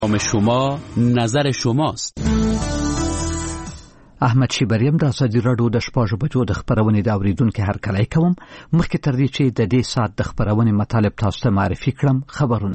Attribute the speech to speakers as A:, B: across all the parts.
A: شما نظر شماست.
B: احمد شیبریم د ازادي راډیو د 6 بجو د خبرونې د اوریدونکو هرکلی کوم. مخکې تر دې چې د دې ساعت د خبرونې مطالب تاسو ته معرفي کړم، خبرونه.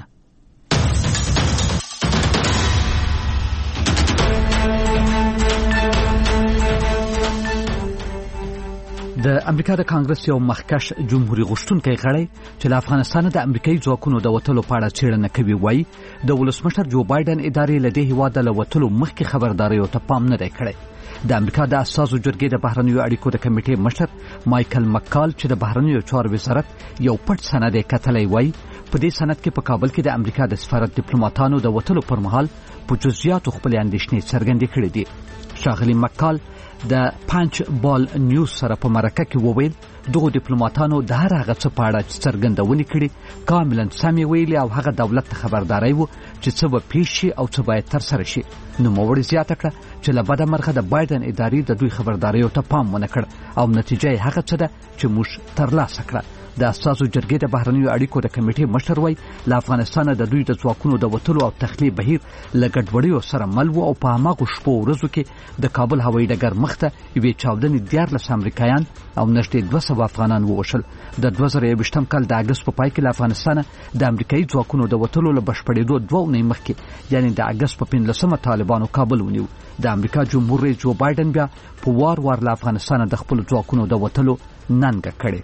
B: د امریکا د کانګرس یو مخکښ جمهوریت غوښتونکی غړی چې له افغانستان د امریکایي ځواکونو د وټلو په اړه څېړنه کوي وایي د ولسمشر جو بایدن ادارې له دې هیواده له وټلو مخکې خبرداریو ته پام نه دی کړی. د امریکا د اساسو جرګې د بهرنیو اړیکو د کمیټې مشر مایکل مکال چې د بهرنیو چارو وزارت یو پټ سند یې کتلی وایي په دې سند کې په کابل کې د امریکا د سفارت ډیپلوماټانو د وټلو پر مهال په جزئیاتو خپلې اندېښنې څرګندې کړې دي. ښاغلي مکال د پنچ بال نیوز سره په مرکه کې وویل دغه ډیپلوماټانو د هر هغه څه په اړه چې څرګندونې کړې کاملا سمې ویلې او هغه دولت ته خبرداری و چې څه به پیښ شي او څه باید ترسره شي. نوموړي زیاته کړه چې له بده مرغه د بایدن ادارې د دوی خبرداریو ته پام ونه کړ او نتیجه یې هغه څه ده چې موږ ترلاسه کړه. د اساسو جرګې د بهرنیو اړیکو د کمیټې مشر وایي له افغانستانه د دوی د ځواکونو د وټلو او تخلیې بهیر له ګډوډیو سره مل و او په هماغو شپو ورځو کې د کابل هوایي ډګر مخته یوې چاودنې 14 امریکایان او نږدې 200 افغانان ووژل. د 2021 کال د اګست په پای کې له افغانستانه د امریکایي ځواکونو د وټلو له بشپړېدو 2 اونۍ مخکې یعنی د اګست په 15 طالبانو کابل ونیو. د امریکا جمهور رئیس جو بایدن بیا په وار له افغانستانه د خپل ځواکونو د وټلو ننګه کړې.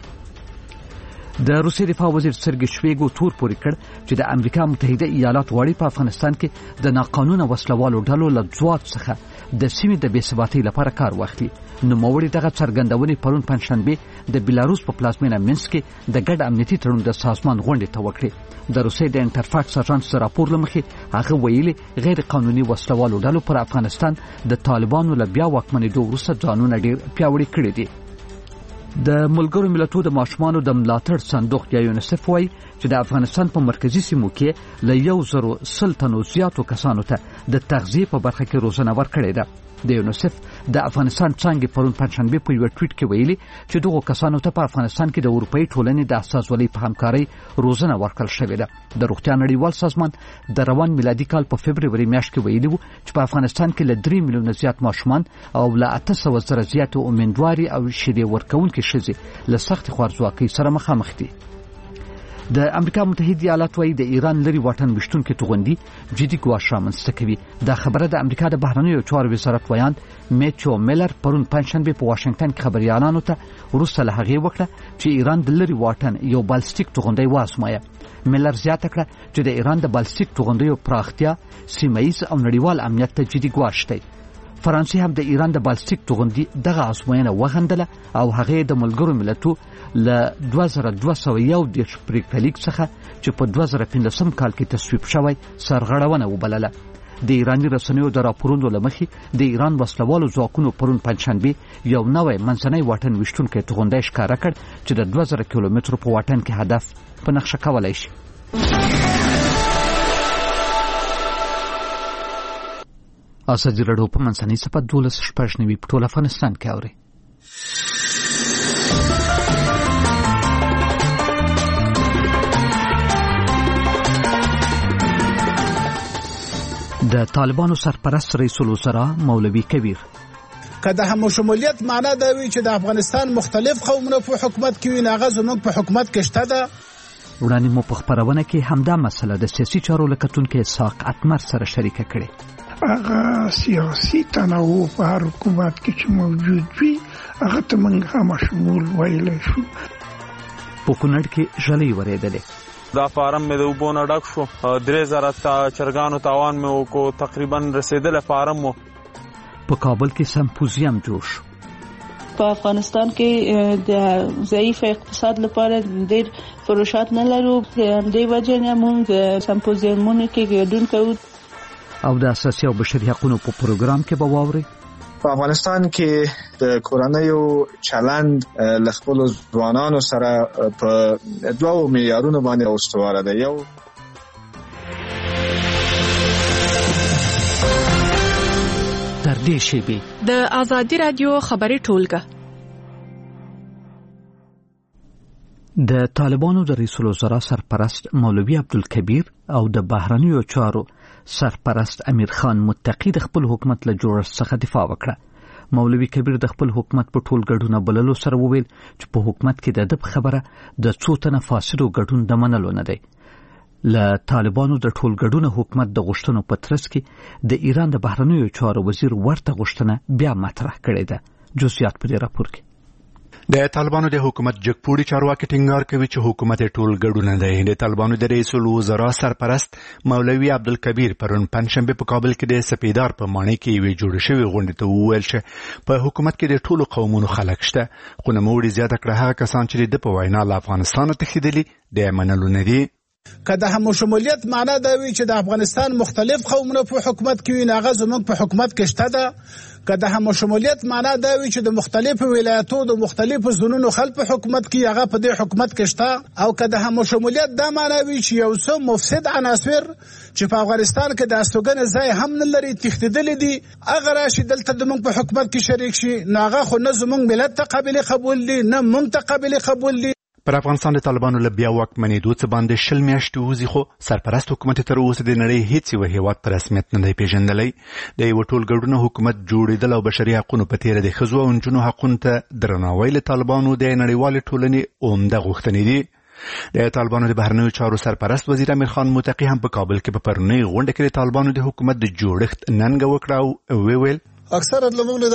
B: د روسیې دفاع وزیر سرګی شویګو تور پورې کړ چې د امریکا متحده ایالات غواړي په افغانستان کې د ناقانونه وسلوالو ډلو له ځواک څخه د سیمې د بېثباتۍ لپاره کار واخلي. نوموړي دغه څرګندونې پرون پنځشنبه د بیلاروس په پلازمینه مینسک کې د ګډ امنیتي تړون د سازمان غونډې ته وکړې. د روسیې د انټرفاکس اژانس راپور لمخې هغه ویلي غیر قانوني وسلوالو ډلو پر افغانستان د طالبانو له بیا واکمنېدو وروسته ځانونه ډېر پیاوړي کړي دي. د ملګرو ملتونو د ماشومانو د ملاتړ صندوق یا یونیسف وایي چې د افغانستان په مرکزی سیمو کې له 100 تنو زیاتو کسانو ته د تغذیه په برخه کې روزنه ورکړې ده. د یونیسف د افغانستان څنګه پرون پنځشنبه په یو ټویټ کې ویلي چې دغه کسانو ته په افغانستان کې د اروپאי ټولنې د اساسولۍ په همکارۍ روزنه ورکړل شوې ده. د روغتیا نړیوال سازمان د روان میلادي کال په فبرवरी میاشت کې ویلي و چې په افغانستان کې له 3 میلیونه زیات ماشومان او له 800 زیات امیندواري او شیدې ورکوونکي ښځې له سخت خوارځواکۍ سره مخامخ دي. د امریکا متحده ایالات وايي د ایران لري واټن وشتونکو توغندي جدي ګواښ رامنځته کوي. دا خبره د امریکا د بهرنیو چارو وزارت ویاند میچو میلر پرون پنځشنبه په واشنگټن کې خبريالانو ته وروسته له هغې وکړه چې ایران د لري واټن یو بالستیک توغندي واسمایه. میلر زیاته کړه چې د ایران د بالستیک توغندیو پراختیا سیمه‌ایز او نړیوال امنیت ته جدي ګواښ دی. فرانسې هم د ایران د بالستیک توغندي دغه ازموینه وغندله او هغه د ملګرو ملتونو له 2201 پریکټلیک څخه چې په 2015 کال کې تصویب شوی سرغړونه وبلله. د ایرانی رسنیو د راپورونو لمخې د ایران وسلوالو ځواکونو پرون پنځشنبه یو نوې منځنۍ واټن وشتونکو توغندي ښکاره کړ چې د 2000 کیلومترو په واټن کې هدف په نقشه کولای شي. ازادي راډیو په منځنۍ صفحه 12 په ټول افغانستان کې اوري. د طالبانو سرپرست رئیس الوزرا مولوی کبیر
C: که د همشمولیت معنا دا وی چې د افغانستان مختلف قومونه په حکومت کې وي هغه زموږ په حکومت کې شته ده.
B: وړاندې مو په خبرونه کې همدا مسله د سیاسي چارو لکتونکو اسحاق اتمر سره شریکه کړې.
D: هغه سیاسي تنوع په هر حکومت کې چې موجود وي هغه ته موږ هم شمول ویلی شو.
B: په کونړ کې ژلۍ ورېدلې.
E: دا فارم مې د اوبو نه ډک شو. 3000 چرګانو تاوان مې وکړو. تقریبا رسېدلی فارم و.
B: په کابل کې سمپوزیم جوړ شو.
F: په افغانستان کې د ضعیف اقتصاد لپاره ډېر فروشات نه لرو. دې وجه نه موږ سمپوزیمونو کې ګډون کوو.
B: او د اساسي او بشري حقوقو په پروګرام کې به واوري.
G: په افغانستان کې د کورنیو چلند له خپل ځوانانو سره په دوه معیارونو باندې استواره ده. یو
B: تر دې شی
H: د ازادي رادیو خبري ټولګه
B: د طالبانو د رئیس الوزرا سرپرست مولوی عبدالکبیر او د بهرنیو چارو سرپرست امیر خان متقی د خپل حکومت له جوړښت څخه دفاع وکړه. مولوي کبیر د خپل حکومت په ټول ګډون بللو سره وویل چې په حکومت کې د دب خبره د څو تنه فاسدو ګډون د منلو نه دی. له طالبانو د ټول ګډون حکومت د غوښتنو په ترڅ کې د ایران د بهرنیو چارو وزیر ورته غوښتنه بیا مطرح کړې ده. جزئیات په دې راپور کې.
I: د طالبانو د حکومت جګپوړي چارواکي ټینګار کوي چې حکومت ټول ګډون دی. د طالبانو د رئیس الوزرا سرپرست مولوي عبدالکبیر پرون پنځشنبه په کابل کې د سپیدار په ماڼۍ کې یوې جوړ شوې غونډې ته وویل چې په حکومت کې د ټولو قومونو خلک شته، خو نوموړي زیاته کړه هغه کسان چې د په وینا له افغانستان تښتېدلي د منلو نه دي.
C: که د همشمولیت معنا دا وي چې د افغانستان مختلف قومونه په حکومت کې وي، هغه زموږ په حکومت کې شته ده. که د همشمولیت معنا دا وي چې د مختلفو ولایتو د مختلفو زونونو خلک په حکومت کې هغه په دې حکومت کې شته، او که د همشمولیت دا معنا وي چې یو څه مفسد عناصر چې په افغانستان کې د استوګنې ځای هم نه لري تښتېدلي دي، هغه راشي دلته زموږ په حکومت کې شریک شي، نو هغه خو نه زموږ ملت ته قابل قبول دي نه موږ ته قابل قبول دي.
I: پر افغانستان د طالبانو له بیا واکمنېدو څخه باندې 20 میاشتې وځي، خو سرپرست حکومت تر اوسه د نړۍ هیڅ یو هیواد په رسمیت نه دی پیژندلی. د یو ټول ګډون حکومت جوړېدل او بشري حقوقو په تیر د ښځو او نجونو حقوقو ته درناوی له طالبانو د نړیوال ټولنې عمده غوښتنې دي. د طالبانو د بهرنیو چارو سرپرست وزیر امیر خان متقی هم په کابل کې په پرونی غونډه کې د طالبانو د حکومت د جوړښت ننګه وکړه او ویل
J: اکثره لمونږ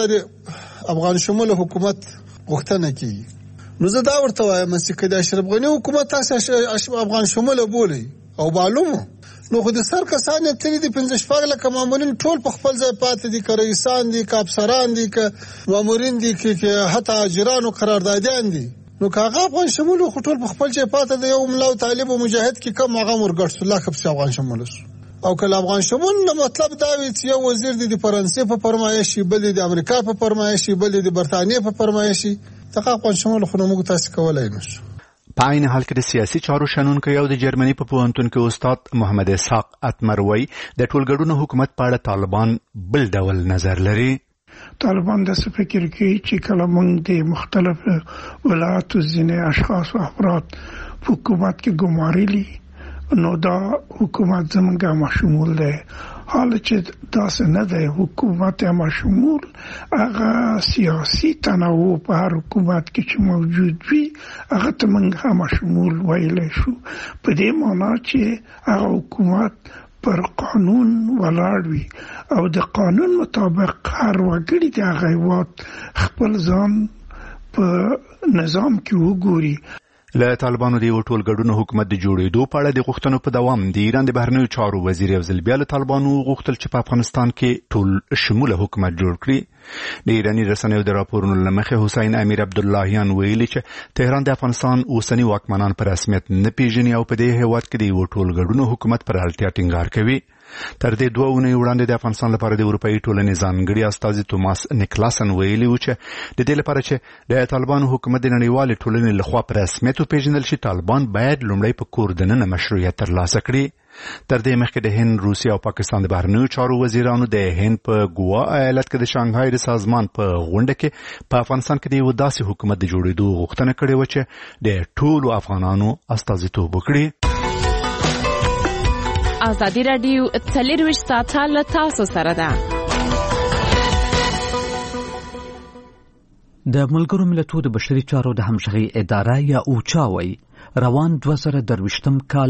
J: د افغان شمول حکومت غوښتنه کوي. نو زه دا ورته وایم چې د اشرف غنی حکومت تاسو افغان شمول بولي او معلومه نو خو د سر کسان ترې د 15 لکه مامورین ټول په خپل ځای پاتې دي، که رئیسان دي، که افسران دي، که مامورین دي، که حتی اجران او قراردادیان دي. نو که هغه افغان شمول خو ټول په خپل ځای پاتې دي، یو ملا او طالب او مجاهد کې کم هغه ورګړ سو لکه په افغان شمول او کله افغان شمول نو مطلب دا وي چې یو وزیر د فرانسې په فرمایش، بل د امریکا په فرمایش، بل د برتانیې په فرمایش، څنګه افغان شمول خو موږ تاسو کولای نشو.
I: په عین حال کې د سیاسي چارو شنونکو یو د جرمني په پوهنتون کې استاد محمد اسحاق اتمر وایي د ټولګډون حکومت په اړه طالبان بل ډول نظر لري.
D: طالبان د څه فکر کوي چې کله موږ د مختلفو ولایتو ځینې اشخاص او افراد په حکومت کې ګمارلي نو دا حکومت زمونږه مشمول دی. حال چې داسې نه دی، حکومت مشمول هغه سیاسي تنوع په هر حکومت کې چې موجود وي هغه ته موږ مشمول ویلی شو، په دې معنا چې هغه حکومت پر قانون ولاړ وي او د قانون مطابق هر وګړي د هغه هیواد خپل ځان په نظام کې وګوري.
I: له طالبانو د یو ټول ګډون حکومت د جوړېدو په اړه د غوښتنو په دوام د ایران د بهرنیو چارو وزیر یو ځل بیا له طالبانو غوښتل چې په افغانستان کې ټول شموله حکومت جوړ کړي. د ایراني رسنیو د راپورونو له مخې حسین امیر عبداللهیان ویلي چې تهران د افغانستان اوسنی واکمنان په رسمیت نه پیژني او په دې هیواد کې د یو ټول ګډون حکومت پر اړتیا ټینګار کوي. تر دې 2 اونۍ وړاندې د افغانستان لپاره د اروپאי ټولنې ځانګړي استازي توماس نیکلاسن ویلي و چې د دې لپاره چې د طالبانو حکومت د نړیوال ټولنې لخوا په رسمیت پیژندل شي، طالبان باید لومړی په کور دننه مشروعیت ترلاسه کړي. تر دې مخکې د هند، روسیې او پاکستان د بهرنیو چارو وزیرانو د هند په ګوا ایالت کې د شانګهای د سازمان په غونډه کې په افغانستان کې د یو داسې حکومت د جوړېدو غوښتنه کړې و چې د ټولو افغانانو استازیتوب وکړي.
H: ازادي رادیو 24 ساعته له تاسو سره ده.
B: د ملګرو ملتونو د بشري چارو د همغږي اداره یا اوچا وایي روان 2023 کال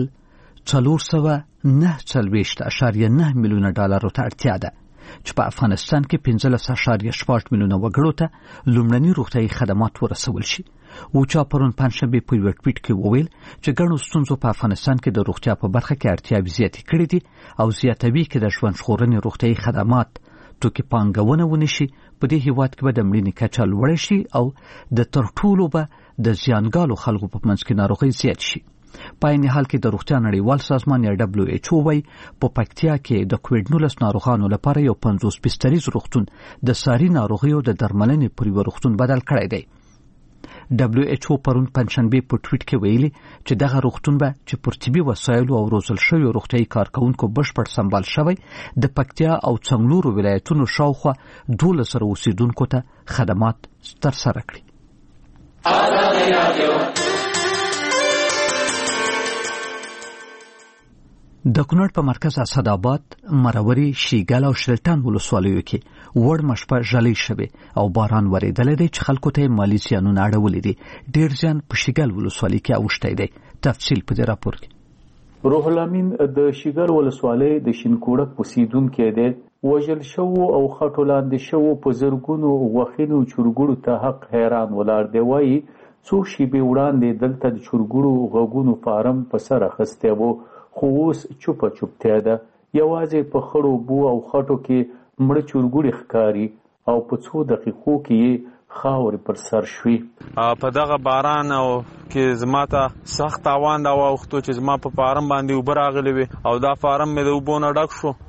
B: 449.9 میلیونه ډالرو ته اړتیا ده چې په افغانستان کې 15.8 میلیونه وګړو ته لومړني روغتیايي خدمات ورسول شي. اوچا پرون پنځشنبه په یو ټویټ کې وویل چې ګڼو ستونزو په افغانستان کې د روغتیا په برخه کې اړتیاوې زیاتې کړې دي او زیاتوي کې د ژوند ژغورنې روغتیايي خدمات توکي پانګونه ونشي. په دې هیواد کې به د مړینې کچه لوړه شي او د تر ټولو به د زیانګالو خلکو په منځ کې ناروغي زیات شي. په عین حال کې د روغتیا نړیوال سازمان یا WHO وايي په پکتیا کې د کووډ-19 ناروغانو لپاره یو 50 بستریز روغتون د ساري ناروغیو د درملنې پر یو روغتون بدل کړی دی. WHO پرون پنځشنبه په ټویټ کې ویلي چې دغه روغتون به چې پر طبي وسایلو او روزل شویو روغتیايي کارکونکو بشپړ سمبال شوی د پکتیا او څنګلورو ولایتونو شاوخوا 1200 اوسیدونکو ته خدمات ترسره کړي. د کونړ په مرکز اسداباد، مروري، شیګل او شلټان ولسوالیو کې وړ مشپه ژلۍ شوې او باران ورېدلی دی چې خلکو ته مالي زیانونه اړولي دي. ډېر زیان په شیګل ولسوالۍ کې اوښتی دی. تفصیل په دې راپور کې.
K: روح الامین د شیګل ولسوالۍ د شینکوړک اوسیدونکی دی. وژل شوو او خټو لاندې شوو په زرګونو غوښینو چرګوړو ته حق حیران ولاړ دی. وایي څو شېبې وړاندې دلته د چرګوړو غوږونو فارم په سر اخیستی و، خو اوس چوپه چوپتیا ده. یوازې په خړو بو او خټو کې مړه چرګوړي ښکاري او په څو دقیقو کې یې خاورې پر سر شوي.
E: په دغه باران او کې زما ته سخت تاوان راواوښتو چې زما په فارم باندې اوبه راغلې وې او دا فارم مې د اوبو نه ډک شو.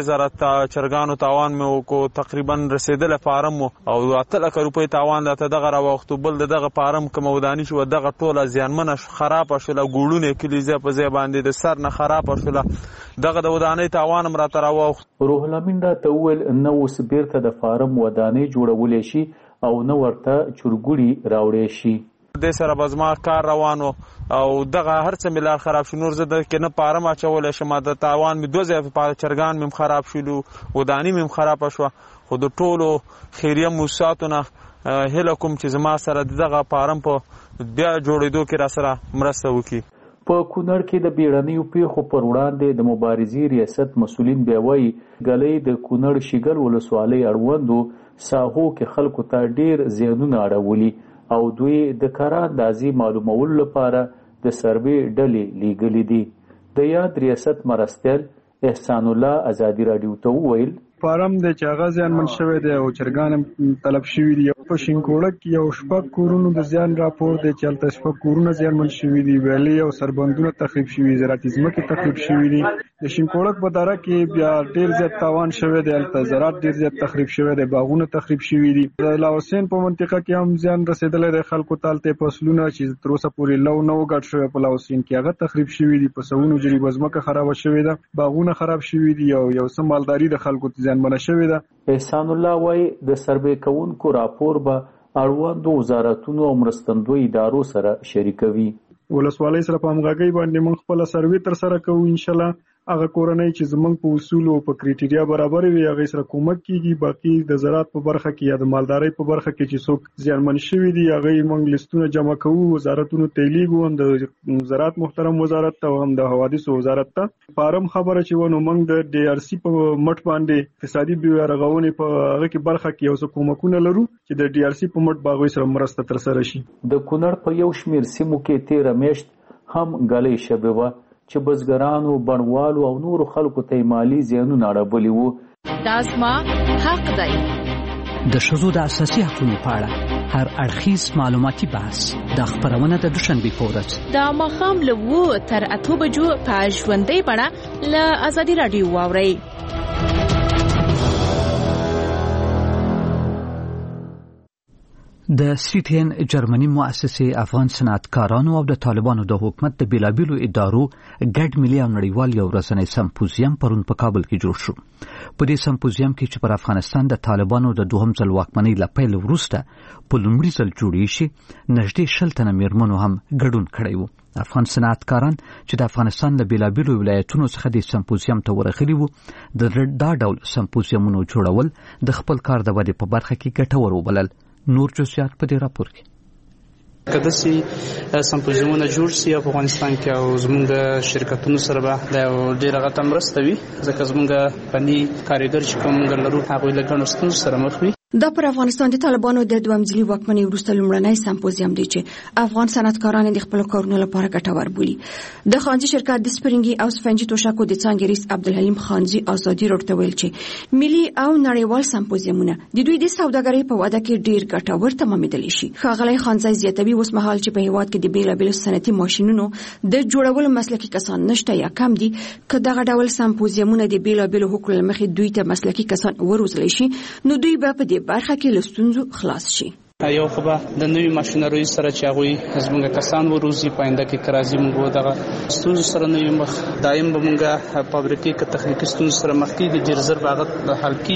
E: 3000 چرګانو تاوان مې وکړو، تقریبا رسېدلی فارم و او 8 لکه روپۍ تاوان راته دغه راواوښتو. بل د دغه فارم کومه وداني شوه دغه ټوله زیانمنه خرابه شوله، ګوړونه یې کلي ځای په ځای باندې د سر نه خرابه شوله. دغه د ودانۍ تاوان هم راته راواوښت.
K: روح الامین راته وویل نه اوس بیرته د فارم ودانۍ جوړولی شي او نه ورته چرګوړي راوړی شي.
E: دې سره به زما کار روان و او دغه هر څه مې لار خراب شو. نور زه دلته نه فارم اچولی شم، د تاوان مې 2 ځایه چرګان مې خراب شولو، وداني مې خرابه شوه. خو د ټولو خیریه موسساتو نه هیله کوم چې زما سره دغه فارم په بیا جوړېدو کې را سره مرسته وکړي.
K: په کونړ کې د بیړنیو پیښو پر وړاندې د مبارزې ریاست مسؤلین بیا وایي ګلۍ د کونړ شیګل ولسوالۍ اړوندو ساحو کې خلکو ته ډېر زیانونه اړولي او دوی د کار اندازې معلومولو لپاره د سروې ډلې لیږلي دي. د یاد ریاست مرستیال احسان الله ازادي راډیو ته وویل
L: فارم د چاغه زیانمن شوی دی او چرګان طلب شوي دي. په شینکوړک کې یو شپږ کورونو د زیان راپور دی چې هلته شپږ کورونه زیانمن شوي دي، ویلې او سربندونه تخریب شوي، زراعتي ځمکې تخریب شوي دي. د شینکوړک په دره کې بیا ډېر زیات تاوان شوی دی، هلته زراعت ډېر زیات تخریب شوی دی، باغونه تخریب شوي دي. د لاحسین په منطقه کې هم زیان رسېدلی دی خلکو ته. هلته فصلونه چې تر اوسه پورې لو نه و ګډ شوی په لاحسین کې هغه تخریب شوي دي، په سوونو جریبه ځمکه خرابه شوې ده، باغونه خراب شوي دي او یو څه مالداري د خلکو ته زیانمنه شوې ده.
K: احسان الله وایي د سروې کوونکو راپور به اړوندو وزارتونو او مرستندوی ادارو سره شریکوي.
L: ولسوالۍ سره په همغږۍ باندې موږ خپله سروې ترسره کوو. انشاءالله هغه کورنۍ چې زموږ په اصولو او په کرایټیریا برابر وي هغې سره کومک کیږي. باقي د زراعت په برخه کې یا د مالدارۍ په برخه کې چې څوک زیانمن شوي دي هغې موږ لیستونه جمع کوو، وزارتونو ته یې لیږو، هم د زراعت محترم وزارت ته او هم د حوادثو وزارت ته. فارم خبره چې و نو موږ د ډي آر سی په مټ باندې اقتصادي بیا رغونې په هغه کې برخه کې یو څه کومکونه لرو چې د ډي آر سی په مټ به هغوی سره مرسته ترسره شي.
K: د کونړ په یو شمېر سیمو کې 13 میاشت هم ګلۍ شوې وه چې بزګرانو، بڼوالو او نورو خلکو ته مالي زیانونه اړولي وو.
H: دا زما حق دی.
B: د ښځو د اساسي حقونو په اړه هر اړخیز معلوماتي بحث د خپرونه د دوشنبې په ورځ
H: د ماښام له 7 تر 8 بجو په ژوندۍ بڼه له ازادي راډیو واورئ.
B: د سیټین جرمني مؤسسې افغان صنعتکارانو او د طالبانو د حکومت د بیلابیلو ادارو ګډ ملي او نړیوال یو ورځنی سمپوزیم پرون په کابل کې جوړ شو. په دې سمپوزیم کې چې پر افغانستان د طالبانو د دوهم ځل واکمنۍ له پیل وروسته په لومړي ځل جوړې شي، نږدې 60 تنه میرمنو هم ګډون کړی وو. افغان صنعتکاران چې د افغانستان له بیلابیلو ولایتونو څخه د سمپوزیم ته ورغلي وو، د دا ډول سمپوزیمونو جوړول د خپل کار د ودې په برخه کې ګټور وبلل. نور جزئیات په دې راپور کې.
M: که داسې سمپوزیمونه جوړ شي په افغانستان کې او زموږ شرکتونو سره به د ډېره غټه مرسته وي، ځکه زموږ فني کارګر چې کوم لرو هغوی له ګڼو ستونزو سره مخ وي.
N: دا پر افغانستان د طالبانو د دویم ځلي واکمنۍ وروسته لومړنی سمپوزیم دی چې افغان صنعتکاران د خپلو کارونو لپاره ګټور بولي. د خانزي شرکت د سپرینګي او سفنجي توشکو د څانګې رئیس عبدالحلیم خانزي ازادي راډیو ته ویل چې ملي او نړیوال سمپوزیمونه د دوی د سوداګرۍ په وده کې ډیر ګټور تمامېدلی شي. ښاغلی خانزي زیاتوي اوس مهال چې په هیواد کې د بیلابیلو صنعتي ماشینونو د جوړولو مسلکي کسان نشته یا کم دي، که دغه ډول سمپوزیمونه د بیلابیلو حقوقو له مخې دوی ته مسلکي کسان وروزلی شي، نو دوی به په برخه کې له ستونزو خلاص شي.
M: یو خو به د نوي ماشینرۍ سره چې هغوی زموږ کسان وروزي په آینده کې که راځي موږ دغه ستونزو سره نه یو مخ، دایم به موږ فابریکې که تخنیکي ستونزو سره مخ کېږي، ډېر ژر به هغه حل کېږي.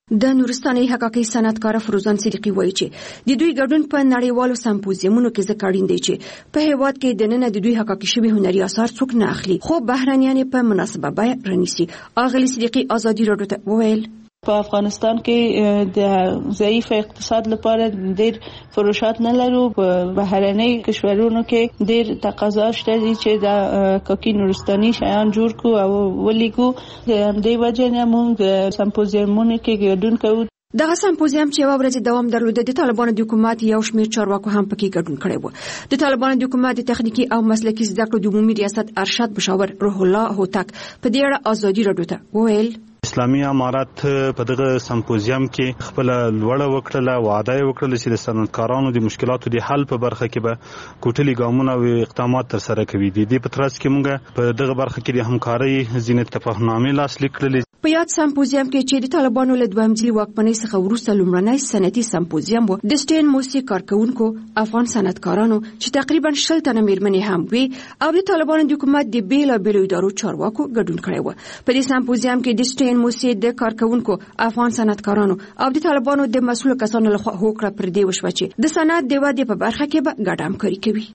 N: د نورستاني حقایق صنعتکار فروزان صدیقي وایي چې د دوی ګډون په نړیوالو سمپوزیمونو کې ځکه اړین دی چې په هیواد کې د نن د دوی حقایق شوي هنري اثار څوک نه اخلي خو بهرنیان په مناسبه بیه رانیسي. اغلی صدیقي ازادي راډیو ته وویل
F: په افغانستان کې د ضعیف اقتصاد لپاره ډېر فروشات نه لرو. په بهرنۍ کشورونو کې ډېر تقاضا شته چې د کاکي نورستاني شیان جوړ کو او ولیکو. د دې وجه نه موږ سمپوزیمونو کې ګډون کوو.
N: دغه سمپوزیم چې یو ورځ دوام درلود د طالبانو د حکومت یو شمېر چارواکو هم پکې ګډون کړی و. د طالبانو د حکومت د تخنیکی او مسلکي زده کړو د عمومي ریاست ارشد مشاور روح الله هوتک په دې اړه ازادي راډیو ته وویل
O: اسلامي امارات په دغه سمپوزیم کې خپل لوړه وکړه وعده وکړه چې د صنعتکارانو د مشکلاتو د حل په برخه کې به کوټلي ګامونه او اقدامات تر سره کوي. د په ترڅ کې موږ په دغه برخه کې د همکارۍ ځینې تفاهمنامې لاسلیک کړلې.
N: په یاد سمپوزیم کې چې د طالبانو له دویم ځلي واکمنۍ څخه وروسته لومړنی صنعتي سمپوزیم و د سټین موسیقي کارکونکو افغان صنعتکارانو چې تقریبا 100 تنه میرمنې هم وي او د طالبانو د حکومت د بیلابیلو ادارو چارواکو ګډون کړی و. په دې سمپوزیم کې د سټین موسیقي د کارکونکو افغان صنعتکارانو او د طالبانو د مسؤل کسانو لخوا هوکړه پر دې وشوه چې د صنعت د ودې په برخه کې به ګډه همکاري کوي.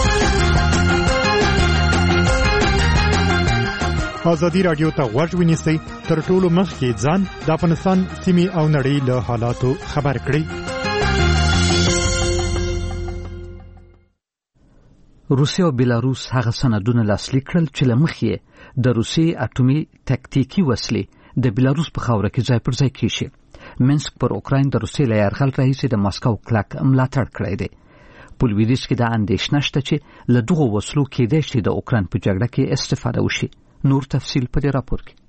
P: ازادي راډیو ته غوږ ونیسئ تر ټولو مخکې ځان د افغانستان سیمې او نړۍ له حالاتو خبر کړئ.
B: روسیه او بیلاروس هغه سندونه لاسلیک کړل چې له مخې د روسیې اټومي تکتیکي وسلې د بیلاروس په خاوره کې ځای پر ځای کیږي. منسک پر اوکراین د روسیې له یرغل راهیسې د ماسکو کلک ملاتړ کړی دی. په لویدیځ کې د اندېښنه شته چې له دغو وسلو کېدای شي د اوکراین په جګړه کې استفاده وشي. نور تفصیل په دې راپور کې.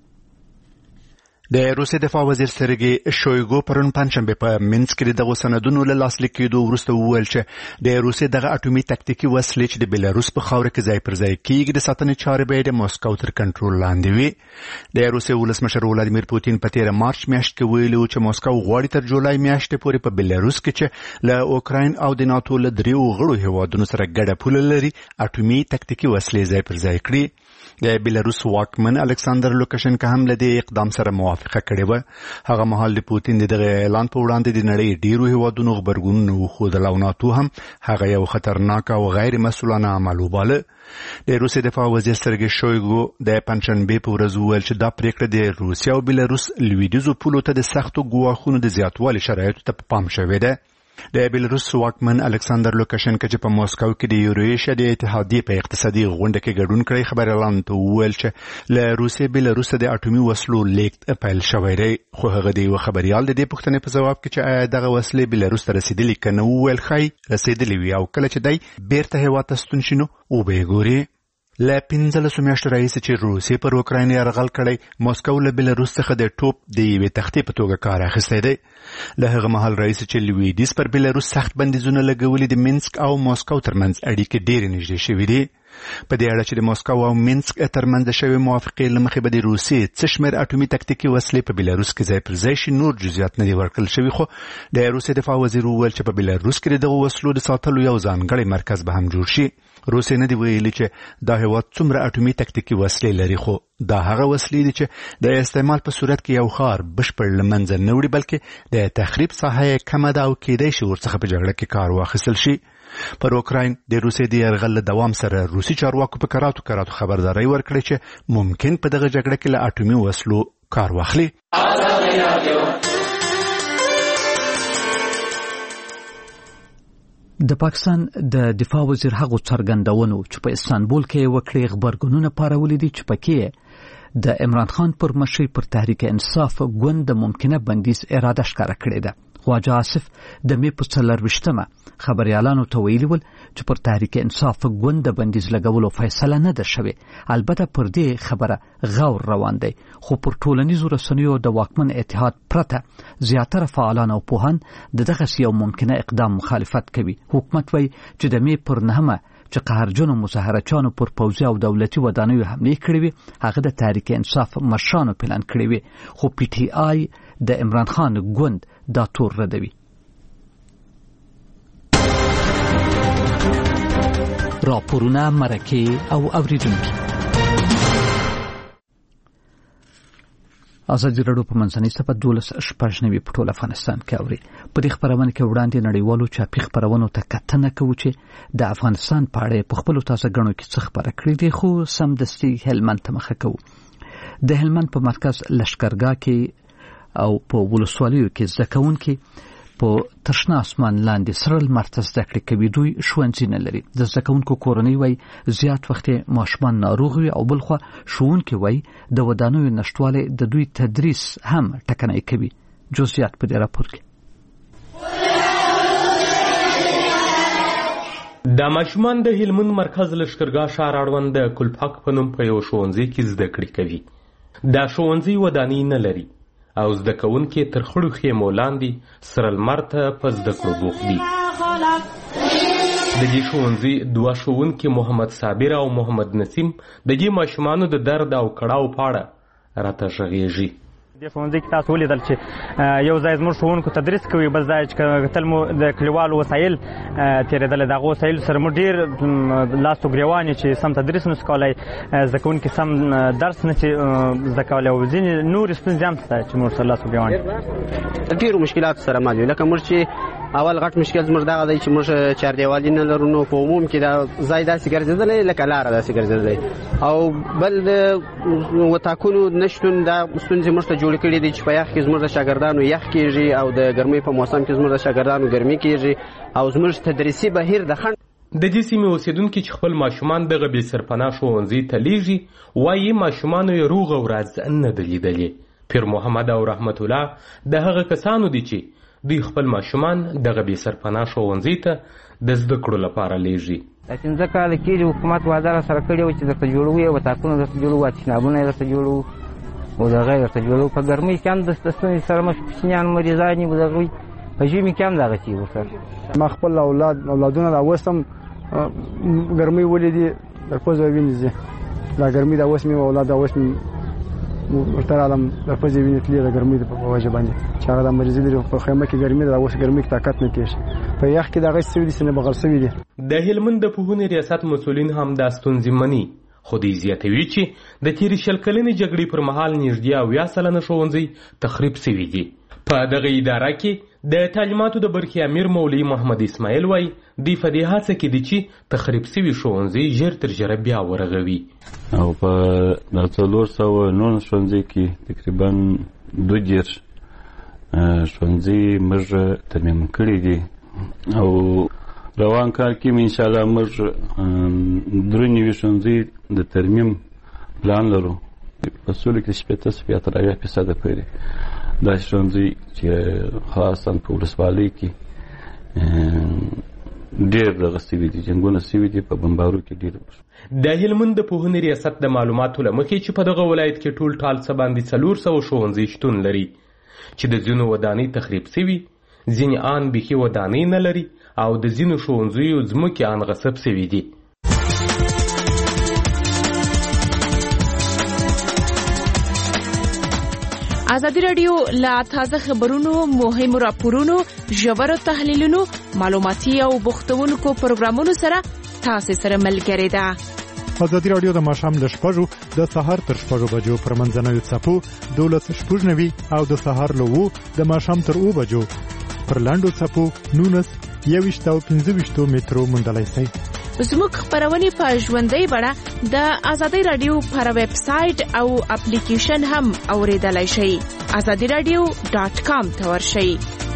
I: د روسیې دفاع وزیر سرګي شویګو پرون پنځشنبه په منسک کې دغه سندونو له لاسلیک کېدو وروسته وویل چې د روسیې دغه اټومي تکتیکي وسلې چې د بیلاروس په خاوره کې ځای پر ځای کېږي د ساتنې چارې به د ماسکو تر کنټرول لاندې وي. د روسیې ولسمشر ولادیمیر پوتین په 13 مارچ میاشت کې ویلي چې ماسکو غواړي تر جولای میاشتې پورې په بیلاروس کې چې له اوکراین او د ناتو له دریو غړو هیوادونو سره ګډه پوله لري اټومي تکتیکي وسلې ځای پر ځای کړي. د بیلاروس واکمن الکساندر لوکاشنکا هم له دې اقدام سره موافقه کړې و. هغه مهال د پوتین دغه اعلان په وړاندې د نړۍ ډیرو هیوادونو خبرګونونه وښودل او ناتو هم هغه یو خطرناک او غیر مسؤلانه عمل وباله. د روسیې دفاع وزیر سرګي شویګو د پنځشنبه په ورځ وویل چې دا پریکړه د روسیې او بیلاروس لویدیځو پولو ته د سختو ګواښونو د زیاتوالي شرایطو ته پام شوی دی. د بیلاروس واکمن الکساندر لوکاشنکا چې په ماسکو کې د یورویشیا د اتحادیې په اقتصادي غونډه کې ګډون کړی خبر اعلان ته وویل چې له روسیې بیلاروس د اټومي وسلو لیږد پیل شوی دی. خو هغه د یو خبريال د دې پوښتنې په جواب کې چې آیا دغه وسلې بیلاروس ته رسیدلې کنه وویل خای رسیدلې وي او کله چې دی بیرته هیواد ته ستون شي نو وبه ګوري. له 15 میاشتو راهیسې چې روسیې پر اوکراین یرغل کړی ماسکو له بیلاروس څخه د ټوپ د یوې تختې په توګه کار اخیستی دی. له هغه مهال راهیسې چې لویدیځ پر بیلاروس سخت بندیزونه لګولي د منسک او ماسکو ترمنځ اړیکې ډېرې نږدې شوې دي. په دې اړه چې د ماسکو او منسک ترمنځ شوې موافقې له مخې به د روسیې څه شمېر اټومي تکتیکي وسلې په بیلاروس کې ځای پر ځای شي. نور جزئیات نه دي ورکړل شوي خو د روسیې دفاع وزیر وویل چې په بیلاروس کې دغه وسلو د ساتلو یو ځانګړی مرکز به هم جوړ شي. روسیې نه دی ویلي چې دا هیواد څومره اټومي تکتیکي وسلې لري خو دا هغه وسلې دي چې د استعمال په صورت کې یو ښار بشپړ له منځه نه وړي بلکې د تخریب ساحه یې کمه ده او کېدای شي ورڅخه په جګړه کې کار واخیستل شي. پر اوکراین د روسیې د یرغل له دوام سره روسي چارواکو په کراتو خبرداري ورکړې چې ممکن په دغه جګړه کې له اټومي وسلو کار واخلي.
B: د پاکستان د دفاع وزیر هغه څرګندونو چې په استانبول کې وکړي خبرګونونه پارولې دي چې پکې د عمران خان پر مشرۍ پر تحریک انصاف ګوند د ممکنه بندیز اراده ښکاره کړې ده. خواجه آصف د مې په 24 خبريالانو ته ویلي ول چې پر تحریک انصاف ګوند د بندیز لګولو فیصله نه ده شوې. البته پر دې خبره غور روان دی خو پر ټولنیزو رسنیو د واکمن اتحاد پرته زیاتره فعالان او پوهان دغه یو ممکنه اقدام مخالفت کوي. حکومت وایي چې د مې پر 9 چې قهرجنو مظاهرچانو پر پوځي او دولتي ودانیو حملې کړې وي هغه د تحریک انصاف مشرانو پلان کړی وي خو پی ټی آی د عمران خان ګوند دا تور ردوي. راپورونه مرکه او اوریدونکي ازادي راډیو په منځنۍ صفحه 12 په ټول افغانستان کې اوري. په دې خبرونه کې وړاندې نړیوالو چاپی خبرونو ته کتنه کوي چې د افغانستان په اړه په خپل تازه غنو کې څه خبره کړې دي، خو سمدستي هلمند ته مخه کوي. د هلمند په مرکز لشکرګاه کې او په ولسوالیو کې ځکهون کې په تشنا اسمان لاندې سره لمر زده کړې کوي. دوی ښوونځي نه لري. د زده کوونکو کورنۍ وایي زیات وخت ماشومان ناروغ وي او بلخوا ښوونکي وایي د ودانیو نشټوالی د دوی تدریس هم ټکنی کوي. جزئیات په دې راپور کې.
Q: د ماشومان د هلمند مرکز لشکرګاه ښار اړوند د کلپاک په نوم په یو ښوونځي کې زده کړې کوي. دا ښوونځي ودانۍ نه لري او زده کوونکي تر خړو خیمو لاندې سره لمر ته په زده کړو بوخت دي. د دې ښوونځي دوه ښوونکي محمد صابر او محمد نسیم د دې ماشومانو د درد او کړاو په اړه راته غږېږي.
R: د ښوونځي کې تاسو ولیدل چې یو ځای زموږ ښوونکو تدریس کوي، بل ځای چې تل مو د کلیوالو وسایل تېرېدل، د هغو وسایلو سره مو ډېر لاستو ګریوان چې سم تدریس نه شو کولی، زده کوونکي سم درس نه شي زده کولی او ځینې نورې ستونزې هم شته چې موږ سره لاستو ګریوان
S: ډېرو مشکلاتو سره مل یو. لکه موږ چې اول غټ مشکل زموږ دغه دی چې موږ چاردیوالي نه لرو، نو په عموم کې دا ځای داسې ګرځېدلی لکه لاره داسې ګرځېدلی، او بل د وطاکونو نشتون دا ستونزې موږ ته جوړې کړي دي چې په یخ کې زموږ د شاګردانو یخ کېږي او د ګرمۍ په موسم کې زموږ د شاګردانو ګرمي کېږي او زموږ تدریسي بهیر د خنډ.
Q: د دې سیمې اوسېدونکي چې خپل ماشومان دغه بې سرپناه ښوونځي ته لیږي وایي ماشومانو یې روغه ورځ نه ده لیدلې. پیر محمد او رحمت الله د هغه کسانو دي چې دوی خپل ماشومان دغه بې سرپناه ښوونځي ته د زده کړو لپاره لیږي.
T: دا 15 کاله کېږي حکومت وعده راسره کړې وه چې درته جوړوو، یې وطاقونه درته جوړوو، تشنابونه یې درته جوړوو او دغه یې درته جوړوو. په ګرمۍ کې هم د ستونزې سره مخ کوچنیان مریضان یې دغه په ژمي کې هم دغسې یې ورسره.
L: ما خپل اولادونه راوستم، ګرمۍ ولیدې در پزه وینې ځي، دا ګرمۍ دا اوس مې اولاد دا اوس مې ورته راغلم در پزې وینې تلې د ګرمۍ په وجه باندې چې هغه د مریضي لري په خیمه کې ګرمۍ ده، اوس ګرمۍ کې طاقت نه کېږي، په یخ کې دغه سوي دي سینه بغل سوي دي.
Q: د هلمند د پوهنې ریاست مسؤلین هم دا ستونزې مني، خو دوی زیاتوي چې د تېرې 20 کلنې جګړې پر مهال نږدې 80 سلنه ښوونځي تخریب سوي دي. په دغه اداره کې د تعلیماتو د برخې امیر مولوي محمد اسماعیل وایي دوی په دې هڅه کې دي چې تخریب سوي ښوونځي ژر تر ژره بیا ورغوي.
U: او په 409 ښوونځي کې تقریبا 2 ښوونځي موږ ترمیم کړي دي او روان کار کې انشاءالله موږ 93 ښوونځي د ترمیم پلان لرو. په سولو کې 80% پورې دا ښوونځي چې خاصا په ولسوالۍ کې ډېر دغه سوي دي، جنګونه سوي دي، په بمبارو کې ډېر.
Q: د هلمند د پوهنې ریاست د معلوماتو له مخې چې په دغه ولایت کې ټول ټال څه باندې 400 ښوونځي شتون لري چې د ځینو ودانۍ تخریب سوي، ځینې آن بیخي ودانۍ نه لري او د ځینو ښوونځیو ځمکې آن غصب سوي دي.
H: ازادي راډیو لا تازه خبرونو، مهمو راپورونو، ژورو تحلیلونو، معلوماتي او بوختونکو پروګرامونو سره تاسو سره ملګری ده.
P: ازادي راډیو د ماښام له 6 د سهار تر 6 بجو پر منځنوي څپو 12:90 او د سهار له 2 د ماښام تر 2 بجو پر لاندو څپو 19 21 او 25 مترو موندلای شئ.
H: زموږ خبرونه په ژوندۍ بڼه د ازادي راډیو پر ویب سټ او اپلیکیشن هم اوریدلای شئ. azadiradio.com ته ورشئ.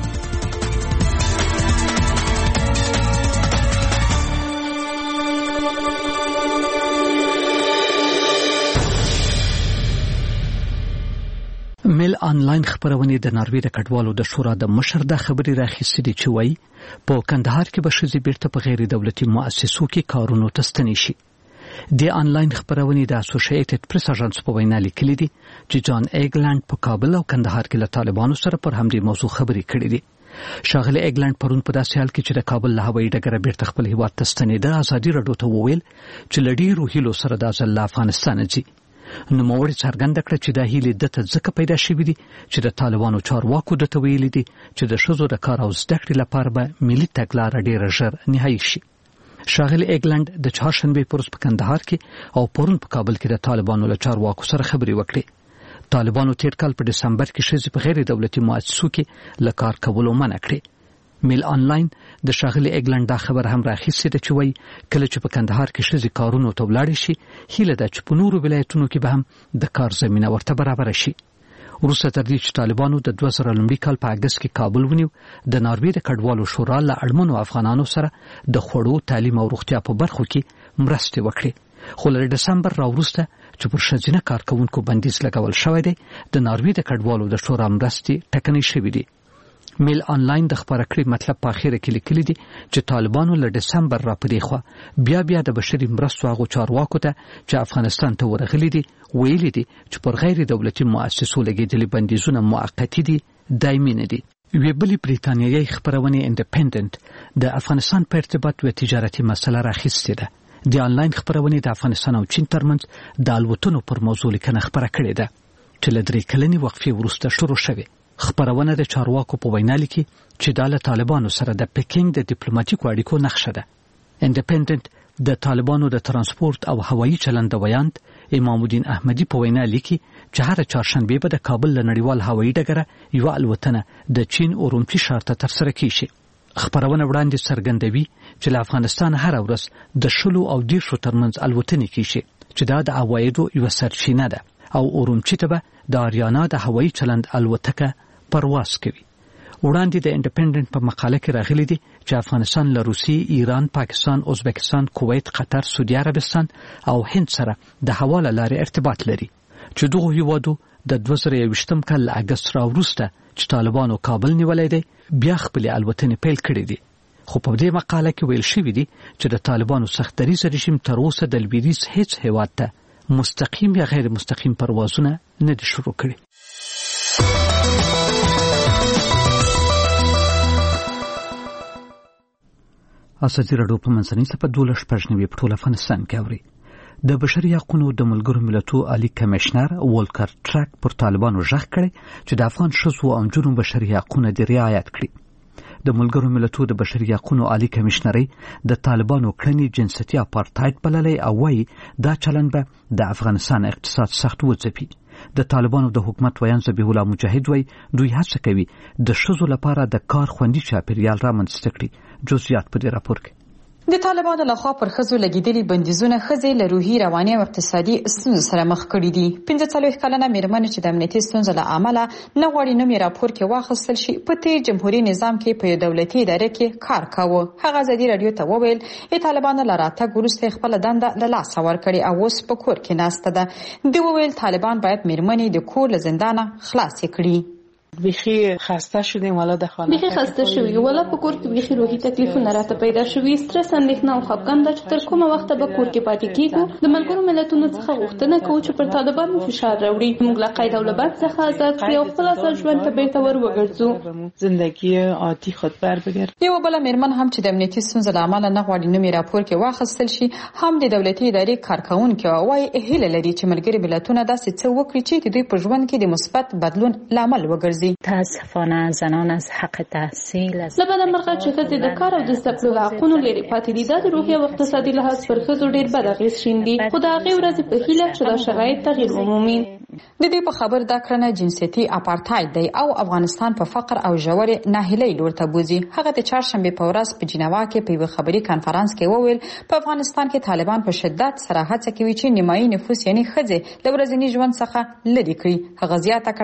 B: میل آنلاین خبرونه د ناروې د کډوالو د شورا د مشر د خبري راخیستې دي چې وایي په کندهار کې به ښځې بیرته په غیر دولتي مؤسسو کې کارونو ته ستنې شي. د آنلاین خبرونه د اسوسییټډ پریس اژانس په وینا لیکلي دي چې جان ایګلند په کابل او کندهار کې له طالبانو سره پر همدې موضوع خبرې کړې دي. شاغلی ایګلند پرون په داسې حال کې چې د کابل له هوایي ډګره بیرته خپل هیواد ته ستنېده ازادي راډیو ته وویل چې له ډېرو هیلو سره د ځل افغانستان ځي. نوموړي څرګنده کړه چې دا هیلې دته ځکه پیدا شوې دي چې د طالبانو چارواکو دته ویلي دي چې د ښځو د کار او زده کړې لپاره به ملي تګلاره ډېره ژر نهایي شي. شاغلی ایګلند د چهارشنبې په ورځ په کندهار کې او پرون په کابل کې د طالبانو له چارواکو سره خبرې وکړې. طالبانو تیر کال په دسمبر کې ښځې په غیر دولتي مؤسسو کې له کار کولو منع کړې. میل آنلاین د ښاغلي اګلند دا خبر هم راخیستې ده چې وایي کله چې په کندهار کې ښځې کارونو ته ولاړې شي هیله ده چې په نورو ولایتونو کې به هم د کار زمینه ورته برابره شي. وروسته تر دې چې طالبانو د 2000 لومړي کال په اګست کې کابل ونیو، د ناروې د کډوالو شورا له اړمنو افغانانو سره د خوړو، تعلیم او روغتیا په برخو کې مرستې وکړې. خو له دسمبر راوروسته چې پر ښځینه کارکوونکو بندیز لګول شوی دی، د ناروې د کډوالو د شورا مرستې ټکنۍ شوې دي. میل آنلاین د خبره کړې مطلب په اخیره کې لیکلي دي چې طالبانو له دسمبر را پدې خوا بیا د بشري مرستو هغو چارواکو ته چې افغانستان ته ورغلي دي ویلي دي چې پر غیر دولتي مؤسسو لګېدلي بندیزونه موقتي دي، دایمي نه دي. یوې بلې بریتانیایي خپرونې انډیپندنت د افغانستان په ارتباط یوه تجارتي مسله راخیستې ده. د آنلاین خپرونې د افغانستان او چین ترمنځ د الوتنو پر موضوع لیکنه خپره کړې ده چې له 3 کلنې وقفې وروسته شروع شوې. خپرونه د چارواکو په وینا لیکي چې دا له طالبانو سره د پکینګ د ډیپلوماټیکو اړیکو نقشه ده. انډیپندنت د طالبانو د ترانسپورت او هوایي چلند ویاند امام الدین احمدی په وینا لیکي چې هر چهارشنبه به د کابل له نړیوال هوایي ډګره یو الوتنه د چین اورمچي ښار ته ترسره کیږي. خپرونه وړاندې څرګندوي چې له افغانستان هر ورځ د 10 او 10 ترمنځ الوتنې کیږي چې دا د عوایدو یو سرچینه ده او اورمچي ته به د آریانا د هوایي چلند الوتکه پرواز کوي. وړاندې د انډیپندنت په مقاله کې راغلي دي چې افغانستان له روسیې، ایران، پاکستان، ازبکستان، کویت، قطر، سعودي عربستان او هند سره د هوا له لارې ارتباط لري چې دغه هیوادو د 2021 کال له اګست راوروسته چې طالبانو کابل نیولی دی بیا خپلې الوتنې پیل کړې دي. خو په دې مقاله کې ویل شوي دي چې د طالبانو سخت دریځ رژیم تر اوسه د لویدیځ هیڅ هیواد ته مستقیم یا غیر مستقیم پروازونه نه دي شروع کړي. ازادي راډیو په منځنۍ صفحه 12 په ټول افغانستان کې اوري. د بشري حقوقو د ملګرو ملتونو عالی کمشنر وولکر ټرک پر طالبانو ژغ کړی چې د افغان ښځو او نجونو بشري حقوقونه د رعایت کړي. د ملګرو ملتونو د بشري حقوقو عالی کمشنري د طالبانو کړنې جنسيتي اپارټایډ بللې او وايي دا چلند به د افغانستان اقتصاد سخت وځپي. د طالبانو د حکومت ویان ذبیح الله مجاهد وایي دوی هڅه کوي د ښځو لپاره د کار خوندي چاپیریال رامنځته کړي. جزئیات په دې راپور کې.
A: د طالبانو لخوا پر ښځو لګیدلي بندیزونه ښځې له روحي، رواني او اقتصادي ستونزو سره مخ کړي دي. 45 کلنه میرمن چې د امنیتي ستونزو له امله نه غواړي نوم یې راپور کې واخیستل شي، په تیر جمهوریت نظام کې په یو دولتي اداره کې کار کاوه. هغه ازادي راډیو ته وویل چې طالبانو له راتګ وروسته خپل دنده له لاسه ورکړې او اوس په کور کې ناسته ده. دوی وویل طالبان باید میرمنې د کور له زندانه خلاصې کړي.
V: بیخی خسته شدیم والا در خانه
W: بیخی خسته شوی والا په کور کې بیخی روحي تکلیفونه راته پیدا شوي، سترس، اندېښنه او خفګان ده چې تر کومه وخته به کور کې پاتې کیږو. د ملګرو ملتونو څخه غوښتنه کوو چې پر طالبانو فشار راوړي، موږ له قید او له بند څخه آزاد کړي او خپل اصل ژوند ته بیرته ور وګرځو،
V: زندگی عادي خود بر بگردیم.
A: یو بل میرمن هم چې د امنیتي ستونزو له امله نه غواړي نوم یې راپور کې واخیستل شي، هم د دولتي ادارې کارکوونکي وایي هیله لري چې ملګري ملتونه داسې څه وکړي چې د دوی په ژوند کې د مثبت بدلون لامل وګرځي.
W: زنان از حق تحصیل لبدا مرغه چې ښځې د کار او د زده کړو له حقونو لرې پاتې دي، دا د روحي او اقتصادي لحاظ پر ښځو ډېر بد اغېز شیندي. خو د هغې ورځې په هیله چې دا شرایط تغییر ومومي.
A: د دې په خبر دا کړنه جنسيتي اپارټایډ دی او افغانستان په فقر او ژورې ناهیلۍ لور ته بوځي. هغه د چهارشنبه په ورځ په جنیوا کې په یو خبري کانفرنس کې وویل په افغانستان کې طالبان په شدت سره هڅه کوي چې نیمایي نفوس یعنی ښځې له ورځني ژوند څخه لرې کړي. هغه زیاته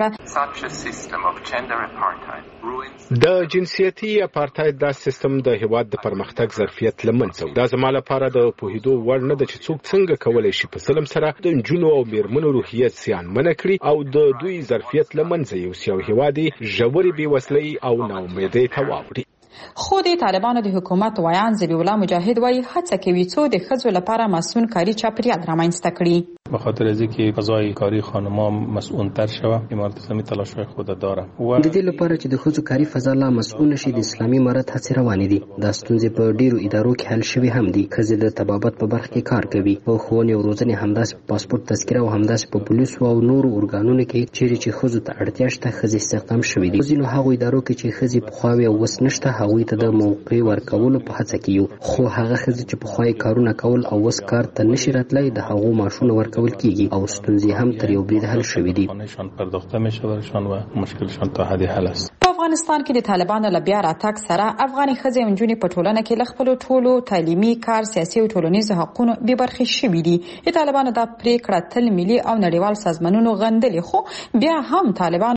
A: کړه
X: د جنسيتي اپارټایډ دا سیستم د هیواد د پرمختګ ظرفیت لمنځه وړي. دا زما لپاره د پوهېدو وړ نه ده چې څوک څنګه کولای شي په ظلم سره د نجونو او میرمنو روحیت زیانمنه کړي او د دوی ظرفیت لمنځه یوسي او هیواد ژورې بېوسلۍ او ناامیدۍ ته واوړي.
A: خو د طالبانو د حکومت ویان ذبیح الله مجاهد وایي هڅه کوي څو د ښځو لپاره مسئول کاری چاپیریال رامنځته کړي.
Y: به خاطر از اینکه فضای کاری خانم‌ها مسئول‌تر شوه، امارت اسلامی تلاش‌های خود داره
Z: د دې لپاره چې د ښځو کاری فضا لا مسئول شي د اسلامي امارت هڅې روانې دي. دا ستونزې په ډیرو ادارو کې حل شوي هم دي. ښځې د طبابت په برخه کې کار کوي، په ښوونې او روزنې، همداسې په پاسپورت تذکره او همداسې په پولیسو او نورو ارګانونو کې چیرې چې ښځو ته اړتیا شته ښځې استخدام شوي دي. ځینو هغو ادارو کې چې ښځې پخوا وې او اوس نشته، هغو هغوی ته د موقع ورکولو په هڅه کې یو، خو هغه ښځې چې پخوا کارونه کول او اوس کار ته نشي راتلی د هغو معاشونه ورکول کیږي او ستونزې هم تر یو برید حل شوې دي.
A: په افغانستان کې د طالبانو له بیا راتګ سره افغاني ښځې او نجونې په ټولنه کې له خپلو ټولو تعلیمي، کار، سیاسي او ټولنیزو حقونو بې برخې شوي دي. د طالبانو دا پریکړه تل ملي او نړیوال سازمانونو غندلې، خو بیا هم طالبان